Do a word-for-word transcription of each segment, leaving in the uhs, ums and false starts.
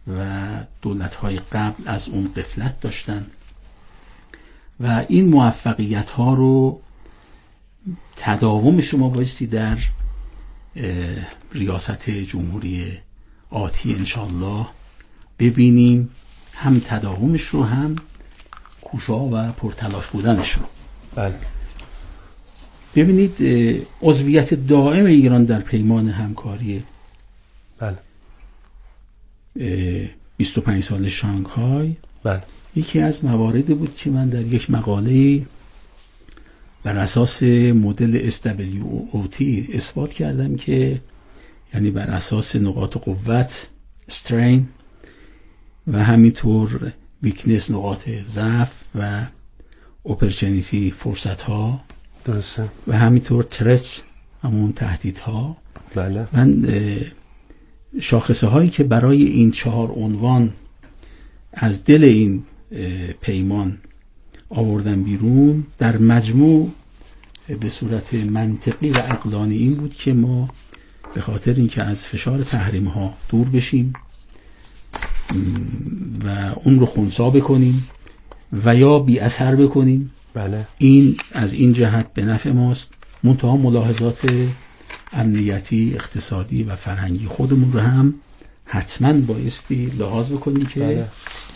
و دولت‌های قبل از اون غفلت داشتن و این موفقیت ها رو تداومش رو ما بایستی در ریاست جمهوری آتی انشالله ببینیم، هم تداومش رو هم کوشا و پرتلاش بودنش رو. بله. ببینید عضویت دائم ایران در پیمان همکاری بله بیست و پنج سال شانگهای بله یکی از مواردی بود که من در یک مقاله بر اساس مدل اس دبلیو او تی اثبات کردم که یعنی بر اساس نقاط قوت استرین و همینطور ویکنس نقاط ضعف و اپورتونیتی فرصت ها، درسته، و همینطور ترچ همون تهدید ها. بله. من شاخصه هایی که برای این چهار عنوان از دل این پیمان آوردن بیرون در مجموع به صورت منطقی و عقلانی این بود که ما به خاطر اینکه از فشار تحریم ها دور بشیم و اون رو خنثی بکنیم و یا بی اثر بکنیم، بله. این از این جهت به نفع ماست. منتها ملاحظات امنیتی، اقتصادی و فرهنگی خودمون رو هم حتما بایستی لحاظ بکنیم که بله.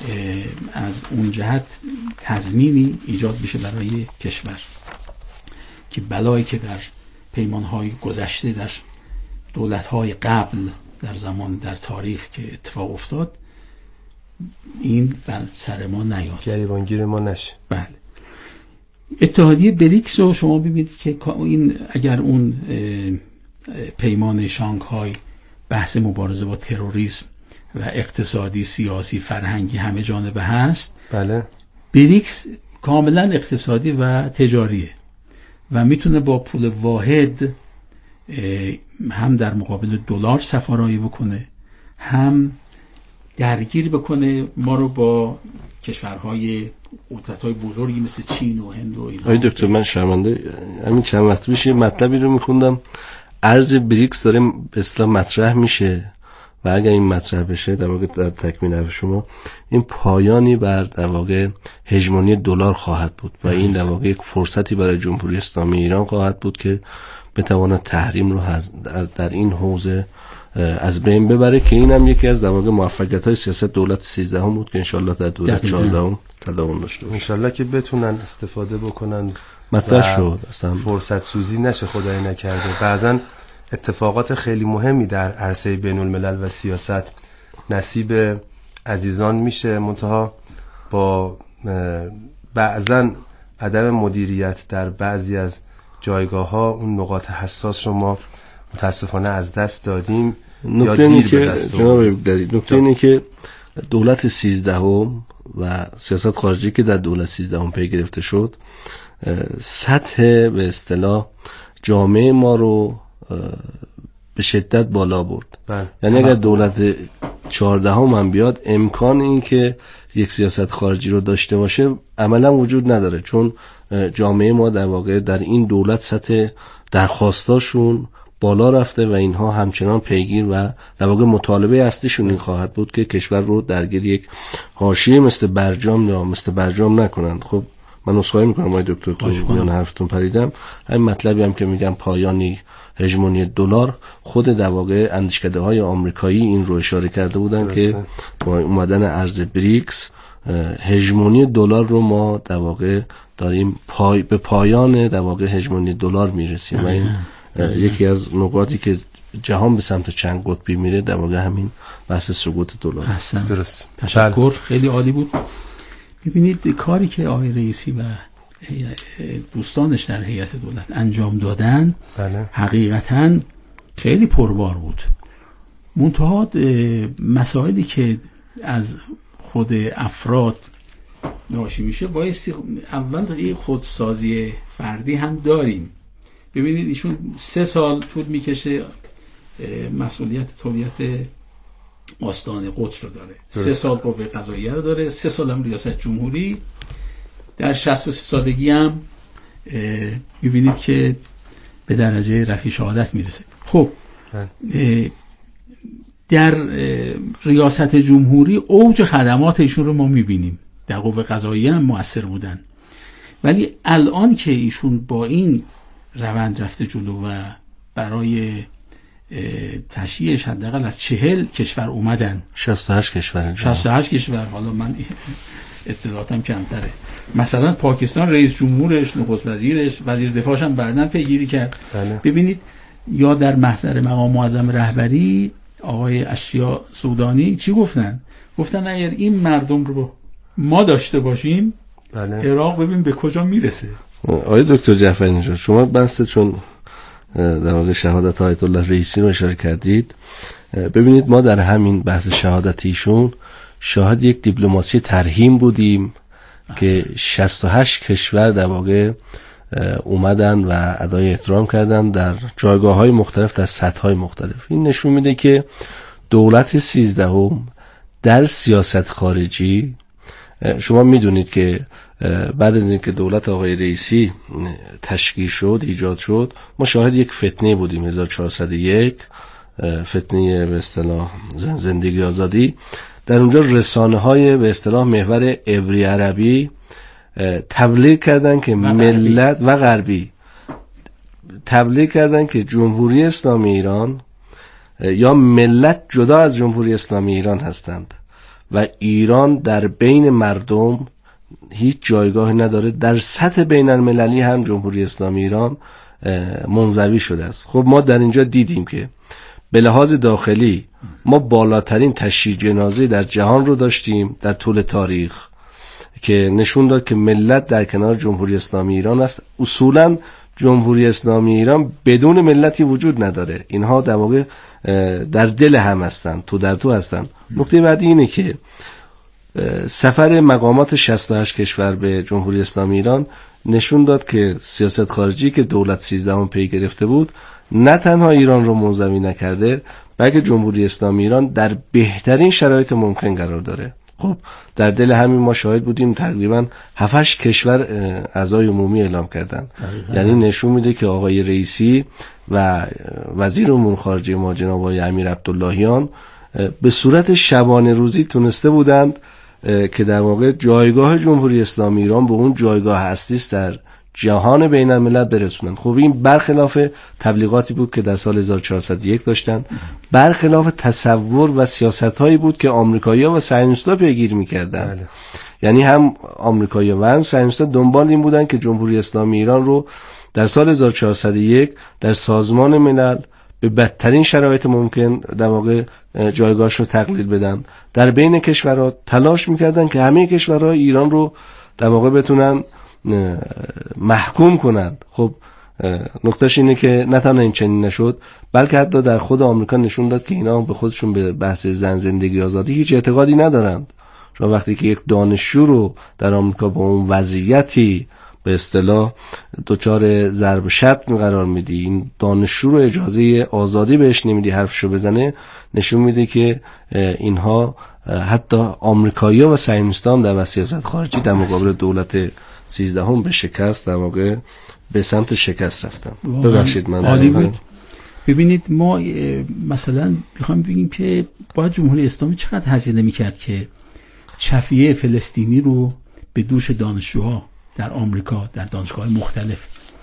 از اون جهت تضمینی ایجاد بشه برای کشور که بلایی که در پیمانهای گذشته در دولتهای قبل در زمان در تاریخ که اتفاق افتاد این بر سر ما نیاد، گریبانگیر ما نشه. بله. اتحادیه بریکس رو شما ببینید که این اگر اون پیمان شانگهای بحث مبارزه با تروریسم و اقتصادی، سیاسی، فرهنگی همه جانبه هست، بله. بریکس کاملا اقتصادی و تجاریه و میتونه با پول واحد هم در مقابل دلار سفارایی بکنه، هم درگیر بکنه ما رو با کشورهای قدرت‌های بزرگی مثل چین و هند و ایران. آقای دکتر من شرمنده همین چند وقت پیش یه مطلبی رو میخوندم، ارز بریکس داره به اصطلاح مطرح میشه و اگر این مطرح بشه در واقع در تکمیل حرف شما این پایانی بر در واقع هژمونی دلار خواهد بود و این در واقع یک فرصتی برای جمهوری اسلامی ایران خواهد بود که بتواند تحریم رو در این حوزه از بین ببره که این هم یکی از در واقع موفقیت‌های سیاست دولت سیزدهم بود که انشالله در دولت چهاردهم تداوم داشته باشه. انشالله که بتونن استفاده بکنن، مطرح شد اصلا فرصت سوزی نشه خدای نکرده. بعضن اتفاقات خیلی مهمی در عرصه بین الملل و سیاست نصیب عزیزان میشه، منتها با بعضن عدم مدیریت در بعضی از جایگاه ها اون نقاط حساس رو ما متاسفانه از دست دادیم. نکته اینه که جناب دارید نکته اینه که دولت سیزدهم و سیاست خارجی که در دولت سیزدهم پی گرفته شد سطح به اصطلاح جامعه ما رو به شدت بالا برد. یعنی اگر دولت چهاردهم هم بیاد امکان این که یک سیاست خارجی رو داشته باشه عملا وجود نداره، چون جامعه ما در واقع در این دولت سطح درخواستاشون بالا رفته و اینها همچنان پیگیر و در واقع مطالبه اصلیشون این خواهد بود که کشور رو درگیر یک حاشیه مثل برجام یا مثل برجام نکنند. خب من عذرخواهی میکنم آقای دکتر تو میان حرفتون پریدم. همین مطلبی هم که میگم پایانی هژمونی دلار، خود در واقع اندیشکده های آمریکایی این رو اشاره کرده بودن که با اومدن ارز بریکس هژمونی دلار رو ما در واقع داریم پای به پایان در واقع هژمونی دلار میرسیم و این یکی از نقاطی که جهان به سمت چند قطبی میره در واقع همین بحث سقوط دلار. درست. تشکر، خیلی عالی بود. ببینید کاری که آقای رئیسی و دوستانش در هیئت دولت انجام دادن بله. حقیقتاً خیلی پربار بود. منتها مسائلی که از خود افراد ناشی میشه بایستی اول یه خودسازی فردی هم داریم. ببینید ایشون سه سال طول میکشه مسئولیت تولیت آستان قدس رو داره، درست. سه سال قوه قضاییه رو داره، سه سال هم ریاست جمهوری، در شصت و سه سالگی هم میبینید که به درجه رفیع شهادت میرسه. خب در ریاست جمهوری اوج خدمات ایشون رو ما میبینیم، در قوه قضاییه هم مؤثر بودن، ولی الان که ایشون با این روند رفته جلو و برای تشییعش حداقل از چهل کشور اومدن، شصت و هشت کشور شصت و هشت کشور، حالا من اطلاعاتم کمتره، مثلا پاکستان رئیس جمهورش، نخست وزیرش، وزیر دفاعش هم بعداً پیگیری کرد. بله. ببینید یا در محضر مقام معظم رهبری آقای اشیا سودانی چی گفتن؟ گفتن اگر این مردم رو ما داشته باشیم، بله، عراق ببین به کجا میرسه. آقای دکتر جعفری نژاد، شما بحث چون در واقع شهادت آیت الله رئیسی رو اشاره کردید، ببینید ما در همین بحث شهادت ایشون شاهد یک دیپلماسی ترحیم بودیم که شصت و هشت کشور در واقع اومدن و ادای احترام کردن در جایگاه‌های مختلف، در سطح‌های مختلف. این نشون میده که دولت سیزدهم در سیاست خارجی، شما میدونید که بعد از اینکه دولت آقای رئیسی تشکیل شد، ایجاد شد، ما شاهد یک فتنه بودیم، هزار و چهارصد و یک، فتنه به اصطلاح زن زندگی آزادی. در اونجا رسانه‌های به اصطلاح محور عبری عربی تبلیغ کردن که ملت و غربی تبلیغ کردن که جمهوری اسلامی ایران یا ملت جدا از جمهوری اسلامی ایران هستند و ایران در بین مردم هیچ جایگاهی نداره. در سطح بین المللی هم جمهوری اسلامی ایران منزوی شده است. خب ما در اینجا دیدیم که به لحاظ داخلی ما بالاترین تشییع جنازه در جهان رو داشتیم در طول تاریخ که نشون داد که ملت در کنار جمهوری اسلامی ایران است. اصولاً جمهوری اسلامی ایران بدون ملتی وجود نداره، اینها در واقع در دل هم هستن، تو در تو هستن. نکته بعدی اینه که سفر مقامات شصت و هشت کشور به جمهوری اسلامی ایران نشون داد که سیاست خارجی که دولت سیزدهم پی گرفته بود نه تنها ایران رو منزوی نکرده، بلکه جمهوری اسلامی ایران در بهترین شرایط ممکن قرار داره. خب در دل همین ما شاهد بودیم تقریبا هفت هشت کشور اعضای عمومی اعلام کردن. یعنی نشون میده که آقای رئیسی و وزیر امور خارجه ما جناب آقای امیر عبداللهیان به صورت شبانه روزی تونسته بودند که در واقع جایگاه جمهوری اسلامی ایران به اون جایگاه اصلی است در جهان بین الملل برسونن. خب این برخلاف تبلیغاتی بود که در سال هزار و چهارصد و یک داشتن، برخلاف تصور و سیاست‌هایی بود که آمریکایی‌ها و صهیونیست‌ها پیگیری می‌کردن. بله. یعنی هم آمریکایی‌ها و هم صهیونیست‌ها دنبال این بودن که جمهوری اسلامی ایران رو در سال هزار و چهارصد و یک در سازمان ملل به بدترین شرایط ممکن در واقع جایگاهش رو تقلیل بدن. در بین کشورها تلاش می‌کردن که همه کشورها ایران رو در واقع بتونن محکوم کنند. خب نکتهش اینه که نه تنها این چنین نشد، بلکه حتی در خود آمریکا نشون داد که اینا به خودشون به بحث زن زندگی آزادی هیچ اعتقادی ندارند. شما وقتی که یک دانشجو رو در آمریکا با اون وضعیتی به اصطلاح دچار ضرب شتم قرار میدی، این دانشجو رو اجازه آزادی بهش نمیدی حرفشو بزنه، نشون میده که اینها حتی آمریکایی‌ها و صهیونیست‌ها در سیاست خارجی در مقابل دولت سیزدهم به شکست در واقع به سمت شکست رفتن. ببخشید من عالی بود. ببینید ما مثلا میخوایم بگیم که باید جمهوری اسلامی چقدر هزینه میکرد که چفیه فلسطینی رو به دوش دانشجوها در آمریکا در دانشگاه مختلف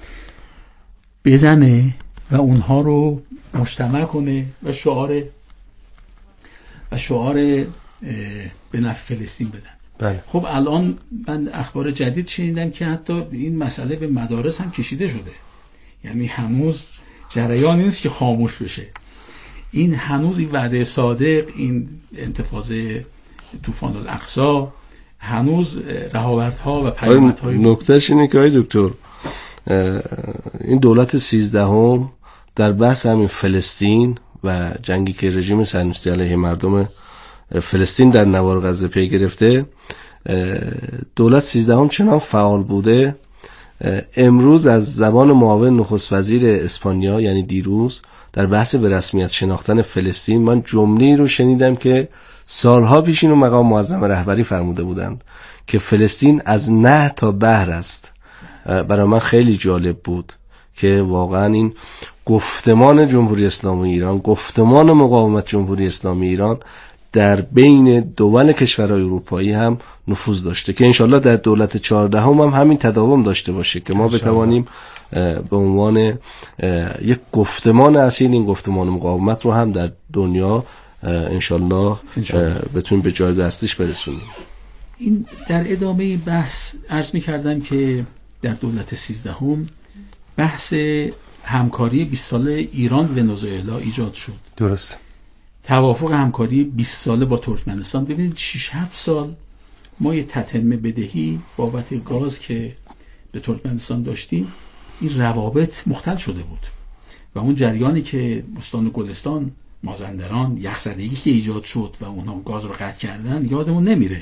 بزنه و اونها رو مجتمع کنه و شعار و شعار به نفع فلسطین بدن. بله. خب الان من اخبار جدید شنیدم که حتی این مسئله به مدارس هم کشیده شده، یعنی هنوز جریان نیست که خاموش بشه. این هنوز این وعده صادق، این انتفاضه طوفان الاقصی، هنوز رهاورت‌ها و پیامدهای نکتهش اینه که آقای دکتر این دولت سیزدهم در بحث همین فلسطین و جنگی که رژیم صهیونیستی علیه مردم فلسطین در نوار غزه پی گرفته، دولت سیزدهم چنان فعال بوده. امروز از زبان معاون نخست وزیر اسپانیا، یعنی دیروز، در بحث به رسمیت شناختن فلسطین من جمله‌ای رو شنیدم که سالها پیش اینو مقام معظم رهبری فرموده بودند که فلسطین از نهر تا بحر است. برای من خیلی جالب بود که واقعا این گفتمان جمهوری اسلامی ایران، گفتمان مقاومت جمهوری اسلامی ایران در بین دول کشورهای اروپایی هم نفوذ داشته که انشالله در دولت چهاردهم هم همین تداوم داشته باشه که ما بتوانیم به عنوان یک گفتمان اصیل این گفتمان مقاومت رو هم در دنیا انشالله بتونیم به جای دستش برسونیم. این در ادامه بحث عرض می کردم که در دولت سیزدهم بحث همکاری بیست ساله ایران و ونزوئلا ایجاد شد. درست. توافق همکاری بیست ساله با ترکمنستان. ببینید شش هفت سال ما یه تتمه بدهی بابت گاز که به ترکمنستان داشتیم، این روابط مختل شده بود و اون جریانی که استان گلستان، مازندران، یخزدگی که ایجاد شد و اونها گاز رو قطع کردن یادمون نمیره.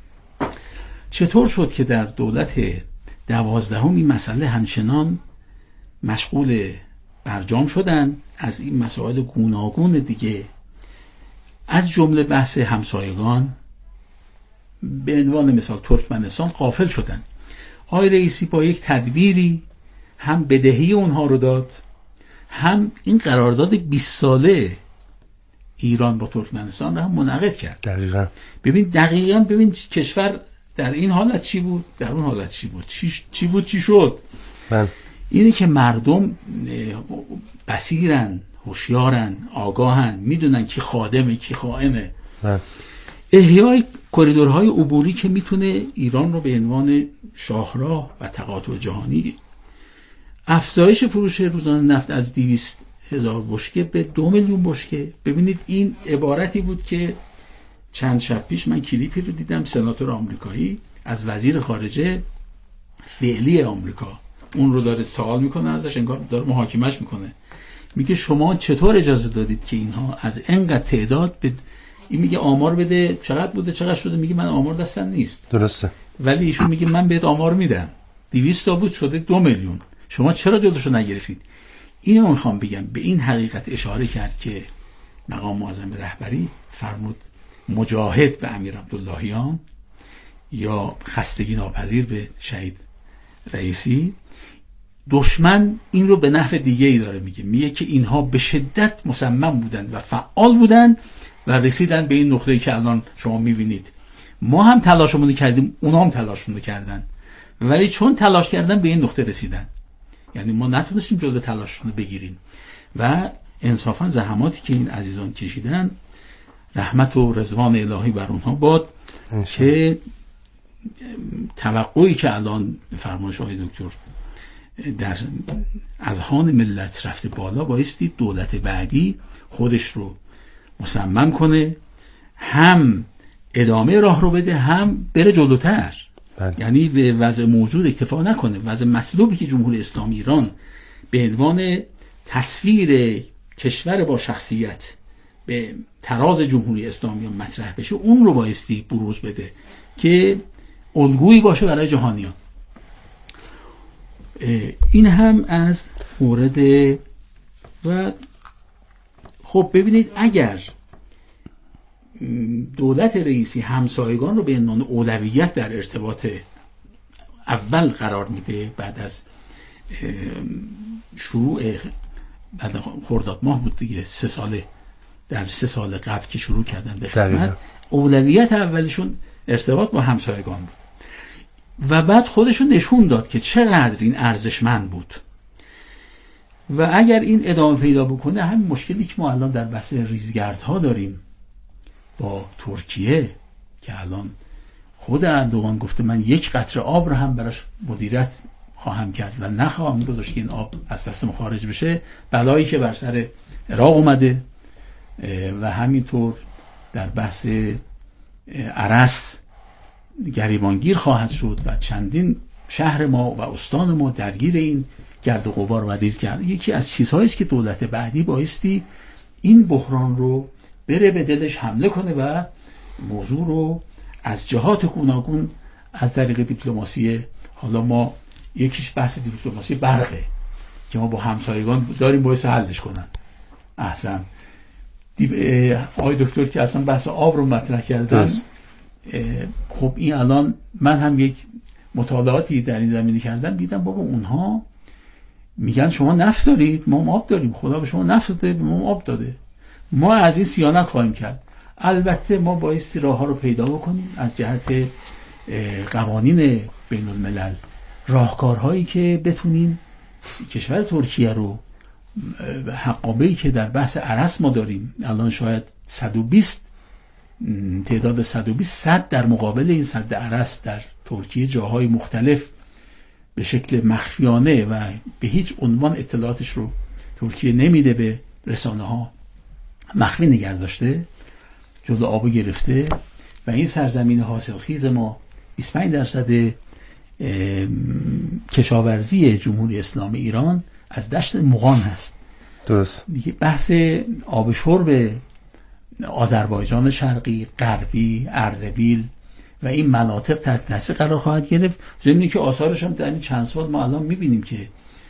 چطور شد که در دولت دوازدهم این مسئله همچنان مشغول برجام شدن؟ از این مسائل گوناگون دیگه از جمله بحث همسایگان به عنوان مثال ترکمنستان غافل شدن. آقای رئیسی با یک تدبیری هم بدهی اونها رو داد، هم این قرارداد بیست ساله ایران با ترکمنستان رو هم منعقد کرد. دقیقاً. ببین دقیقاً ببین کشور در این حالت چی بود، در اون حالت چی بود، چی, چی بود چی شد. من اینه که مردم بصیرن، هوشیارن، آگاهن، میدونن کی خادمه کی خائنه. من احیای کریدورهای عبوری که میتونه ایران رو به عنوان شاهراه و تقاطع جهانی، افزایش فروش روزانه نفت از دویست هزار بشکه به دو میلیون بشکه. ببینید این عبارتی بود که چند شب پیش من کلیپی رو دیدم، سناتور آمریکایی از وزیر خارجه فعلی آمریکا اون رو داره سوال میکنه ازش، انگار داره محاکمش میکنه. میگه شما چطور اجازه دادید که اینها از اینقدر تعداد به این، میگه آمار بده چقدر بوده چقدر شده، میگه من آمار دستم نیست. درسته. ولی ایشون میگه من بهت آمار میدم، دویست تا بود شده دو میلیون، شما چرا جلوشو نگرفتید؟ اینو میخوام بگم، به این حقیقت اشاره کرد که مقام معظم رهبری فرمود مجاهد به امیر عبداللهیان یا خستگی ناپذیر به شهید رئیسی. دشمن این رو به نحو دیگه ای داره میگه، میگه که اینها به شدت مصمم بودن و فعال بودن و رسیدن به این نقطه‌ای که الان شما میبینید. ما هم تلاشمون کردیم، اونا هم تلاشمون کردن، ولی چون تلاش کردن به این نقطه رسیدن. یعنی ما نتونستیم جلوی تلاششون رو بگیریم و انصافا زحماتی که این عزیزان کشیدن، رحمت و رضوان الهی بر اونها باد که توقعی که الان فرمایش آقای دکتر در اذهان ملت رفته بالا، بایستی دولت بعدی خودش رو مصمم کنه، هم ادامه راه رو بده، هم بره جلوتر. بله. یعنی به وضع موجود اکتفا نکنه. وضع مطلوبی که جمهوری اسلامی ایران به عنوان تصویر کشور با شخصیت به تراز جمهوری اسلامی مطرح بشه، اون رو بایستی بروز بده که الگویی باشه برای جهانیان. این هم از مورد. و خب ببینید اگر دولت رئیسی همسایگان رو به عنوان اولویت در ارتباط اول قرار میده، بعد از شروع بعد خرداد ماه بود دیگه، سه ساله در سه سال قبل که شروع کردن به خدمت، اولویت اولشون ارتباط با همسایگان بود و بعد خودشون نشون داد که چقدر این ارزشمند بود. و اگر این ادامه پیدا بکنه، همین مشکلی که ما الان در بحث ریزگردها داریم با ترکیه که الان خود اردوغان گفته من یک قطره آب رو هم براش مدیریت خواهم کرد و نخواهم گذاشت که این آب از دستم خارج بشه، بلایی که بر سر عراق اومده و همینطور در بحث ارس گریبانگیر خواهد شد و چندین شهر ما و استان ما درگیر این گرد و غبار و ریزگرد. یکی از چیزهایی است که دولت بعدی بایستی این بحران رو بره به دلش حمله کنه و موضوع رو از جهات گوناگون از طریق دیپلماسی، حالا ما یکیش بحث دیپلماسی برقه که ما با همسایگان داریم باعث حلش کنن. احسن آقای دکتر که اصلا بحث آب رو مطرح کردن، خب این الان من هم یک مطالعاتی در این زمینه کردم، دیدم بابا اونها میگن شما نفت دارید، ما آب داریم. خدا به شما نفت داده، به ما آب داده، ما از این صیانت خواهیم کرد. البته ما بایستی راه ها رو پیدا بکنیم از جهت قوانین بین الملل، راهکارهایی که بتونیم کشور ترکیه رو، حقابه‌ای که در بحث ارس ما داریم الان شاید صد و بیست تعداد صد و بیست صد در مقابل این صد ارس در ترکیه جاهای مختلف به شکل مخفیانه و به هیچ عنوان اطلاعاتش رو ترکیه نمیده به رسانه ها، مخفی نگه داشته، جلو آبو گرفته و این سرزمین حاصلخیز ما بیست و پنج درصد کشاورزی جمهوری اسلامی ایران از دشت مغان هست. درست. دیگه بحث آب شرب آذربایجان شرقی، غربی، اردبیل و این مناطق تحت تاثیر قرار خواهد گرفت. ضمن که آثارش هم در این چند سال ما الان می‌بینیم که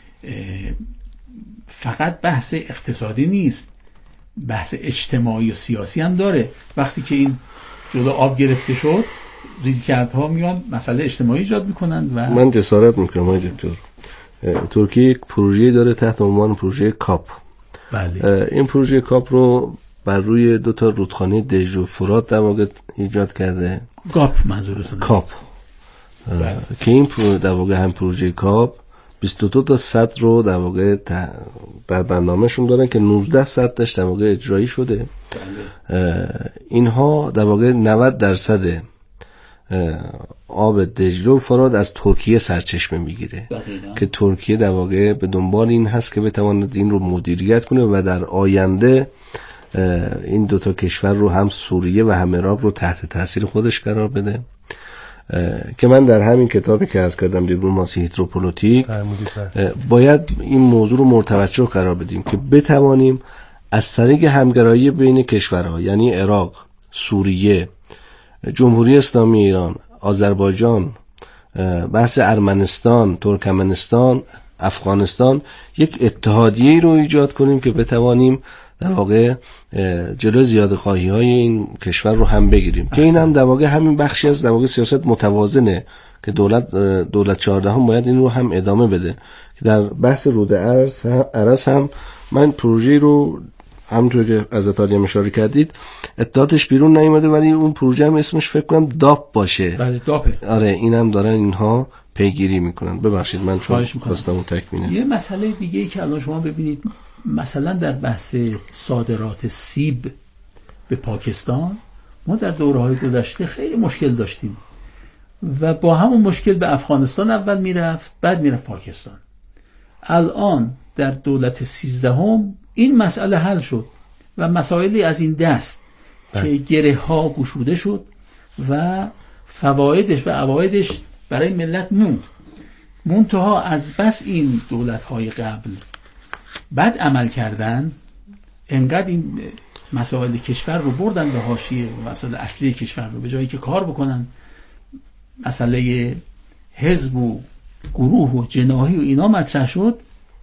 فقط بحث اقتصادی نیست، بحث اجتماعی و سیاسی هم داره. وقتی که این جلو آب گرفته شد، ریزگردها میان مسئله اجتماعی ایجاد میکنند و من جسارت میکنم آقای دکتر، ترکیه یک پروژه داره تحت عنوان پروژه کاپ. بله. این پروژه کاپ رو بر روی دو تا رودخانه دژ و فرات در واقع ایجاد کرده. کاپ منظورتونه؟ کاپ. بله. که این در واقع هم پروژه کاپ بیست و دو تا سد رو در واقع در برنامهشون دارن که نوزده سدش در واقع اجرایی شده. بله. اینها در واقع نود درصد آب دجله و فرات از ترکیه سرچشمه میگیره که ترکیه در واقع به دنبال این هست که بتواند این رو مدیریت کنه و در آینده این دوتا کشور رو، هم سوریه و هم عراق رو تحت تاثیر خودش قرار بده. که من در همین کتابی که عرض کردم دیپلماسی هیدروپولیتیک باید این موضوع رو مرتوجه قرار بدیم که بتوانیم از طریق همگرایی بین کشورها، یعنی عراق، سوریه، جمهوری اسلامی ایران، آذربایجان، بحث ارمنستان، ترکمنستان، افغانستان، یک اتحادیه رو ایجاد کنیم که بتوانیم در واقع جلوی زیاده خواهی های این کشور رو هم بگیریم. که این هم در واقع همین بخشی از در واقع سیاست متوازنه که دولت دولت چهاردهم باید این رو هم ادامه بده. که در بحث رود ارس ارس هم من پروژه رو همونطور که از اتالیه اشاره کردید اطلاعاتش بیرون نیومده، ولی اون پروژه هم اسمش فکر کنم داپ باشه. بله داپه. آره اینم دارن اینها پیگیری میکنن. ببخشید من چون خواستم اون تکمیله. یه مسئله دیگه ای که الان شما ببینید، مثلا در بحث صادرات سیب به پاکستان ما در دوره‌های گذشته خیلی مشکل داشتیم و با همون مشکل به افغانستان اول میرفت، بعد میرفت پاکستان. الان در دولت سیزدهم این مسئله حل شد و مسائلی از این دست ده. که گره ها گشوده شد و فوایدش و عوایدش برای ملت موند. منتها از بس این دولت های قبل بد عمل کردن، انقدر این مسائل کشور رو بردن به حاشیه و مسائل اصلی کشور رو به جایی که کار بکنن، مسئله حزب و گروه و جناحی و اینا مطرح شد،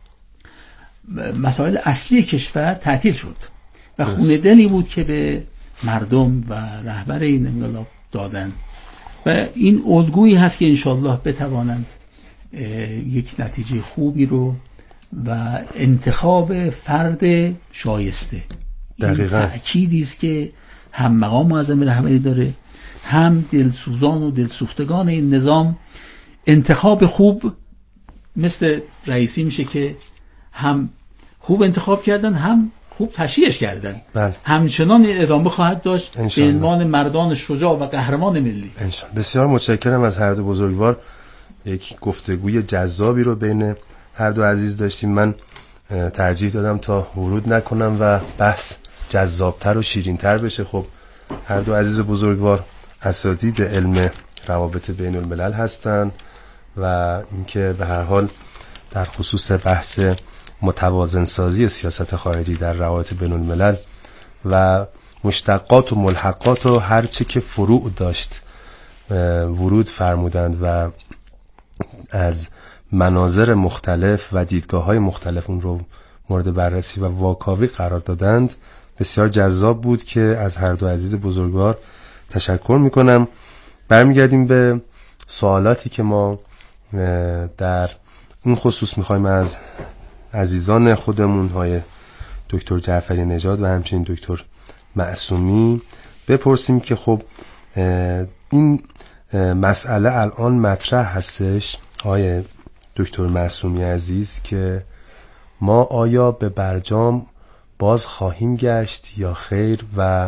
مسائل اصلی کشور تعطیل شد و خونه دلی بود که به مردم و رهبر این انقلاب دادن و این الگویی هست که انشالله بتوانند یک نتیجه خوبی رو و انتخاب فرد شایسته. دقیقاً. این تأکیدی است که هم مقام معظم رهبری داره، هم دلسوزان و دلسوختگان این نظام. انتخاب خوب مثل رئیسی میشه که هم خوب انتخاب کردن، هم خوب تشییعش کردن. بله. همچنان ادامه خواهد داشت به عنوان مردان شجاع و قهرمان ملی. انشالله. بسیار متشکرم از هر دو بزرگوار. یک گفتگوی جذابی رو بین هر دو عزیز داشتیم. من ترجیح دادم تا ورود نکنم و بحث جذابتر و شیرینتر بشه. خب هر دو عزیز بزرگوار اساتید علم روابط بین الملل هستن و اینکه به هر حال در خصوص بحث متوازن سازی سیاست خارجی در روابط بین الملل و مشتقات و ملحقات و هر چی که فروع داشت ورود فرمودند و از مناظر مختلف و دیدگاه‌های مختلف اون رو مورد بررسی و واکاوی قرار دادند. بسیار جذاب بود که از هر دو عزیز بزرگوار تشکر میکنم. برمیگردیم به سوالاتی که ما در این خصوص میخوایم از عزیزان خودمون های دکتر جعفری نژاد و همچنین دکتر معصومی بپرسیم که خب این مسئله الان مطرح هستش های دکتر معصومی عزیز که ما آیا به برجام باز خواهیم گشت یا خیر و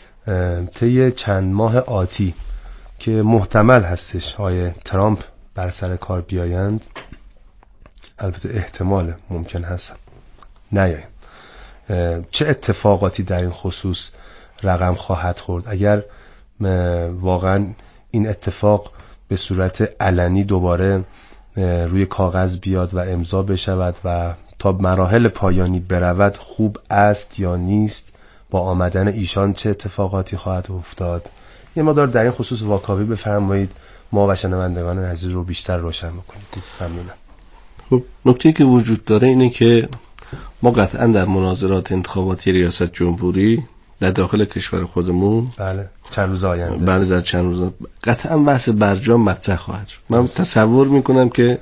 طی چند ماه آتی که محتمل هستش های ترامپ بر سر کار بیایند، البته احتمال ممکن هست نیایند، چه اتفاقاتی در این خصوص رقم خواهد خورد اگر واقعا این اتفاق به صورت علنی دوباره روی کاغذ بیاد و امضا بشود و تا مراحل پایانی برود، خوب است یا نیست؟ با آمدن ایشان چه اتفاقاتی خواهد افتاد؟ یه مقدار در این خصوص واکاوی بفرمایید ما و شنوندگان عزیز رو بیشتر روشن بکنید. ممنونم. خب نکته‌ای که وجود داره اینه که ما قطعا در مناظرات انتخاباتی ریاست جمهوری در داخل کشور خودمون، بله چند روز آینده، بله در چند روز قطعا بحث برجام مطرح خواهد شد. من تصور میکنم که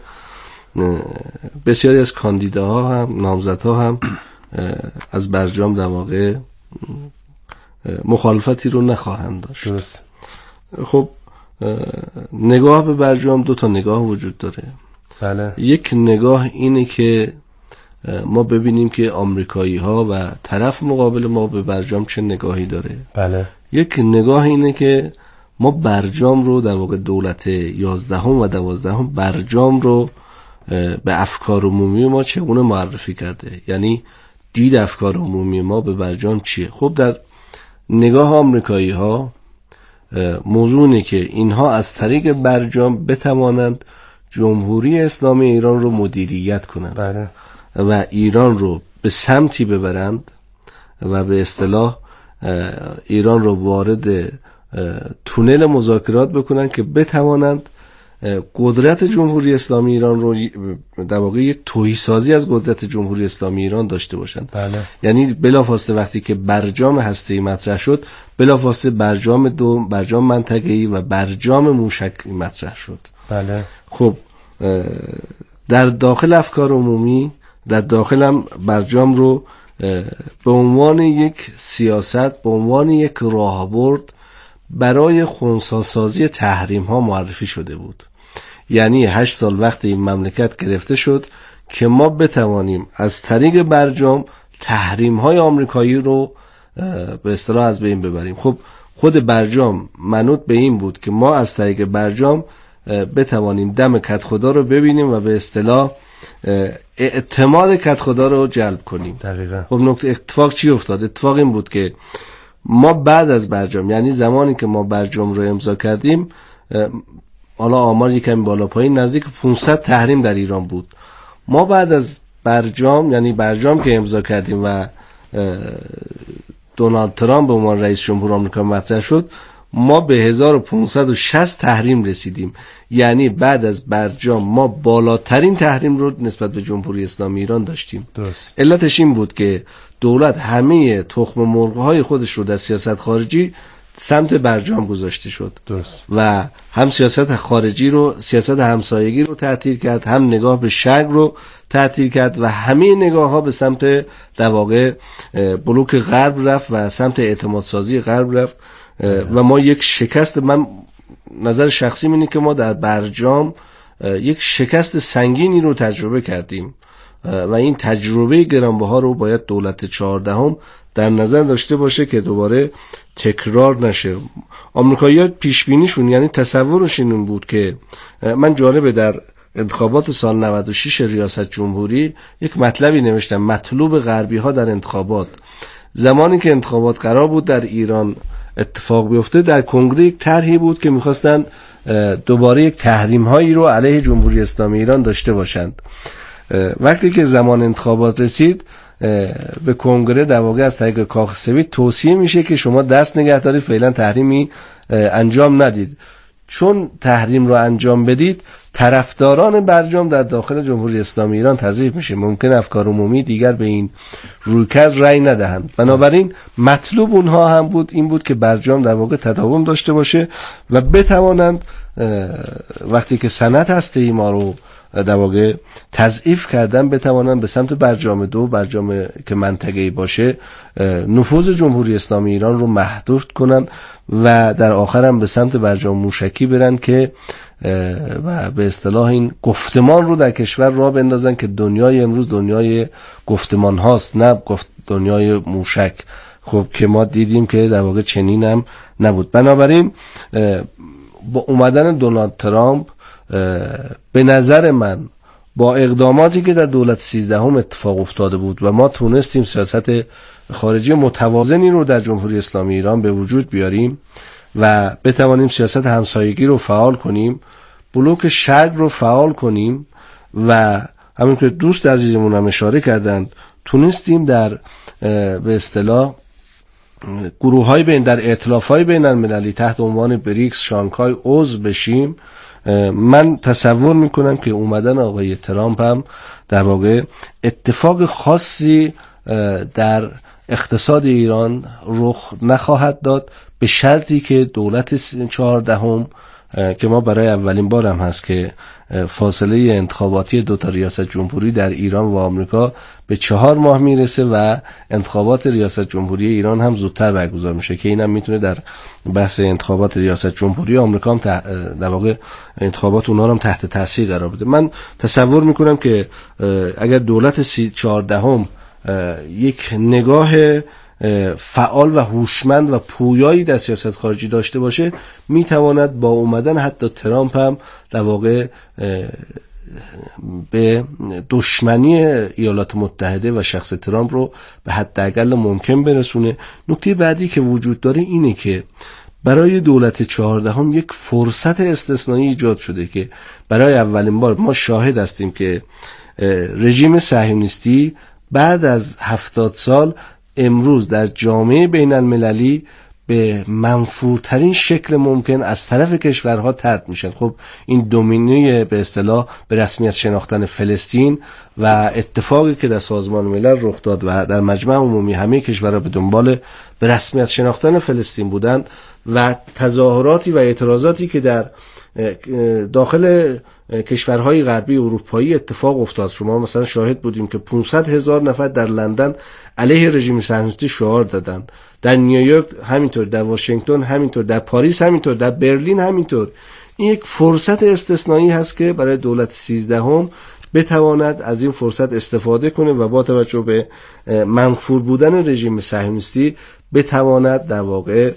بسیاری از کاندیداها هم نامزدها هم از برجام در واقع مخالفتی رو نخواهند داشت. درست. خب نگاه به برجام دو تا نگاه وجود داره. بله. یک نگاه اینه که ما ببینیم که آمریکایی ها و طرف مقابل ما به برجام چه نگاهی داره. بله. یک نگاه اینه که ما برجام رو در واقع دولت یازدهم و دوازدهم برجام رو به افکار عمومی ما چگونه معرفی کرده، یعنی دید افکار عمومی ما به برجام چیه. خب در نگاه آمریکایی ها موضوع اینه که اینها از طریق برجام بتوانند جمهوری اسلامی ایران رو مدیریت کنند. بله. و ایران رو به سمتی ببرند و به اصطلاح ایران رو وارد تونل مذاکرات بکنند که بتوانند قدرت جمهوری اسلامی ایران رو در واقع یک تهی‌سازی از قدرت جمهوری اسلامی ایران داشته باشند. بله. یعنی بلافاصله وقتی که برجام هسته‌ای مطرح شد، بلافاصله برجام دو، برجام منطقه‌ای و برجام موشکی مطرح شد. بله. خب در داخل افکار عمومی، در داخل هم برجام رو به عنوان یک سیاست، به عنوان یک راهبرد برای خنثی‌سازی تحریم ها معرفی شده بود. یعنی هشت سال وقت این مملکت گرفته شد که ما بتوانیم از طریق برجام تحریم های آمریکایی رو به اصطلاح از بین ببریم. خب خود برجام منوط به این بود که ما از طریق برجام بتوانیم دم کد خدا رو ببینیم و به اصطلاح اعتماد کد خدا رو جلب کنیم. دقیقاً. خب نکته اتفاق چی افتاد؟ اتفاق این بود که ما بعد از برجام، یعنی زمانی که ما برجام رو امضا کردیم، حالا آمار یکم بالا پایین نزدیک پانصد تحریم در ایران بود. ما بعد از برجام، یعنی برجام که امضا کردیم و دونالد ترامپ به عنوان رئیس جمهور آمریکا مطرح شد، ما به هزار و پانصد و شصت تحریم رسیدیم. یعنی بعد از برجام ما بالاترین تحریم رو نسبت به جمهوری اسلامی ایران داشتیم. درست. علتش این بود که دولت همه تخم مرغ‌های خودش رو در سیاست خارجی سمت برجام گذاشته شد. درست. و هم سیاست خارجی رو، سیاست همسایگی رو تعطیل کرد، هم نگاه به شرق رو تعطیل کرد و همه نگاه ها به سمت در واقع بلوک غرب رفت و سمت اعتماد سازی غرب رفت. و ما یک شکست، من نظر شخصی اینه که ما در برجام یک شکست سنگینی رو تجربه کردیم و این تجربه گرانبها رو باید دولت چهاردهم در نظر داشته باشه که دوباره تکرار نشه. آمریکایی‌ها پیش بینیشون، یعنی تصورشون این بود که، من جالبه در انتخابات سال نود و شش ریاست جمهوری یک مطلبی نوشتم، مطلوب غربی ها در انتخابات. زمانی که انتخابات قرار بود در ایران اتفاق بیفته، در کنگره یک طرحی بود که میخواستن دوباره یک تحریم هایی رو علیه جمهوری اسلامی ایران داشته باشند. وقتی که زمان انتخابات رسید، به کنگره در واقع از طریق کاخ سفید توصیه میشه که شما دست نگه دارید، فعلا تحریمی انجام ندید، چون تحریم رو انجام بدید طرفداران برجام در داخل جمهوری اسلامی ایران تضعیف میشه، ممکن افکار عمومی دیگر به این رویکرد رأی ندهند. بنابراین مطلوب اونها هم بود این بود که برجام در واقع تداوم داشته باشه و بتوانند وقتی که صنعت هسته‌ای ما رو در واقع تضعیف کردن بتوانن به سمت برجام دو، برجام که منطقه‌ای باشه، نفوذ جمهوری اسلامی ایران رو محدود کنن و در آخر هم به سمت برجام موشکی برن که و به اصطلاح این گفتمان رو در کشور راه بندازن که دنیای امروز دنیای گفتمان هاست، نه گفت دنیای موشک. خب که ما دیدیم که در واقع چنین هم نبود. بنابراین با اومدن دونالد ترامپ به نظر من با اقداماتی که در دولت سیزدهم اتفاق افتاده بود و ما تونستیم سیاست خارجی متوازنی رو در جمهوری اسلامی ایران به وجود بیاریم و بتوانیم سیاست همسایگی رو فعال کنیم، بلوک شرق رو فعال کنیم و همین که دوست عزیزمون هم اشاره کردند تونستیم در به اصطلاح گروه های بین در ائتلاف های بین المللی تحت عنوان بریکس، شانگهای عضو بشیم. من تصور میکنم که اومدن آقای ترامپ هم در واقع اتفاق خاصی در اقتصاد ایران رخ نخواهد داد، به شرطی که دولت چهاردهم که ما برای اولین بار هم هست که فاصله انتخاباتی دو تا ریاست جمهوری در ایران و آمریکا به چهار ماه میرسه و انتخابات ریاست جمهوری ایران هم زودتر برگزار میشه که اینم میتونه در بحث انتخابات ریاست جمهوری آمریکا هم در واقع انتخابات اونها هم تحت تاثیر قرار بده. من تصور میکنم که اگر دولت چهاردهم یک نگاه فعال و هوشمند و پویایی در سیاست خارجی داشته باشه، میتواند با اومدن حتی ترامپ هم در واقع به دشمنی ایالات متحده و شخص ترامپ رو به حداقل ممکن برسونه. نکته بعدی که وجود داره اینه که برای دولت چهاردهم یک فرصت استثنایی ایجاد شده که برای اولین بار ما شاهد هستیم که رژیم صهیونیستی بعد از هفتاد سال امروز در جامعه بین المللی به منفورترین شکل ممکن از طرف کشورها طرد میشن. خب این دومینوی به اصطلاح به رسمیت شناختن فلسطین و اتفاقی که در سازمان ملل رخ داد و در مجمع عمومی همه کشورها به دنبال به رسمیت شناختن فلسطین بودن و تظاهراتی و اعتراضاتی که در داخل کشورهای غربی اروپایی اتفاق افتاد. شما مثلا شاهد بودیم که پانصد هزار نفر در لندن علیه رژیم صهیونیستی شعار دادن، در نیویورک همینطور، در واشنگتن همینطور، در پاریس همینطور، در برلین همینطور. این یک فرصت استثنایی هست که برای دولت سیزدهم بتواند از این فرصت استفاده کنه و با توجه به منفور بودن رژیم صهیونیستی بتواند در واقع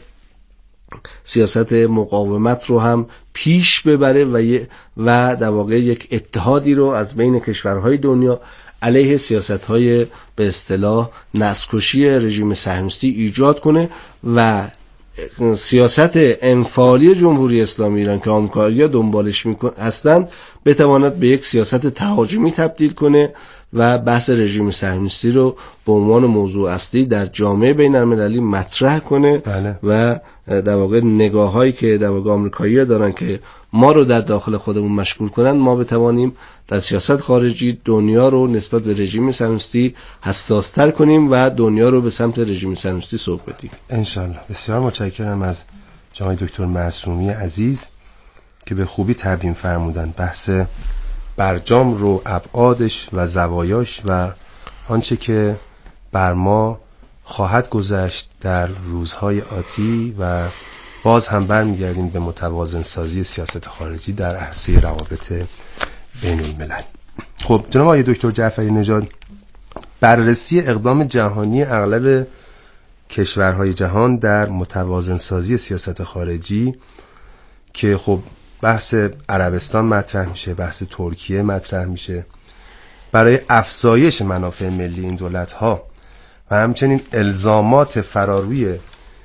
سیاست مقاومت رو هم پیش ببره و و در واقع یک اتحادی رو از بین کشورهای دنیا علیه سیاست‌های به اصطلاح نسل‌کشی رژیم صهیونیستی ایجاد کنه و سیاست انفعالی جمهوری اسلامی ایران که آمریکایی‌ها دنبالش می‌کنن هستند بتواند به یک سیاست تهاجمی تبدیل کنه و بحث رژیم صهیونیستی رو به عنوان موضوع اصلی در جامعه بین‌المللی مطرح کنه. بله. و در واقع نگاه‌هایی که در واقع آمریکایی‌ها دارن که ما رو در داخل خودمون مشغول کنن، ما بتوانیم در سیاست خارجی دنیا رو نسبت به رژیم صهیونیستی حساس‌تر کنیم و دنیا رو به سمت رژیم صهیونیستی سوق بدیم انشالله. بسیار متشکرم از جناب دکتر معصومی عزیز که به خوبی تبیین فرمودن بحث برجام رو، ابعادش و زوایاش و آنچه که بر ما خواهد گذشت در روزهای آتی و باز هم برمیگردیم به متوازن سازی سیاست خارجی در عرصه روابط بین الملل. خب جناب آقای دکتر جعفری نژاد، بررسی اقدام جهانی اغلب کشورهای جهان در متوازن سازی سیاست خارجی که خب بحث عربستان مطرح میشه، بحث ترکیه مطرح میشه برای افزایش منافع ملی این دولت‌ها و همچنین الزامات فراروی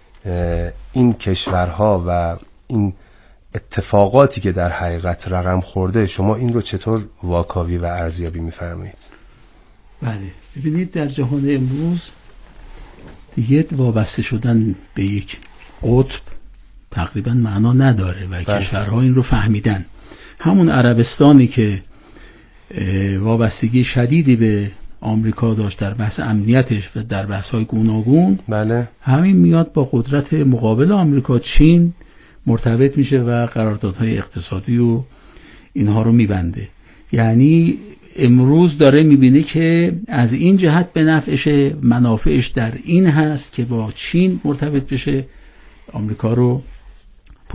این کشورها و این اتفاقاتی که در حقیقت رقم خورده، شما این رو چطور واکاوی و ارزیابی می‌فرمایید؟ بله، ببینید در جهان امروز دیگه وابسته شدن به یک قطب تقریبا معنا نداره و بله. کشورها این رو فهمیدن. همون عربستانی که وابستگی شدیدی به آمریکا داشت در بحث امنیتش و در بحث‌های گوناگون، بله. همین میاد با قدرت مقابل آمریکا چین مرتبط میشه و قراردادهای اقتصادی و اینها رو میبنده. یعنی امروز داره میبینه که از این جهت به نفعشه، منافعش در این هست که با چین مرتبط بشه، آمریکا رو